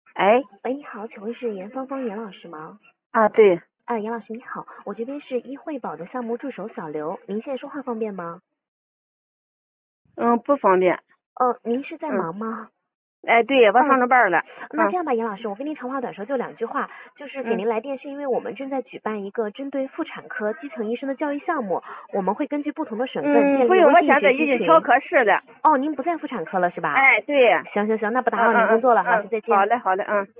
哎， 喂，你好，请问是严芳芳严老师吗？ 啊，对， 严老师你好，我这边是医惠保的项目助手小刘，您现在说话方便吗？ 不方便， 您是在嗯， 忙吗？ 哎，对，我上着班了， 那这样吧，严老师，我跟您长话短说，就2句话，就是给您来电是因为我们正在举办一个针对妇产科基层医生的教育项目，我们会根据不同的省份建不用，我立微信现在已学习群。 经调科室了， 您不在妇产科了是吧？ 哎，对， 行，那不打扰您工作了，好，再见。 好嘞，好嘞，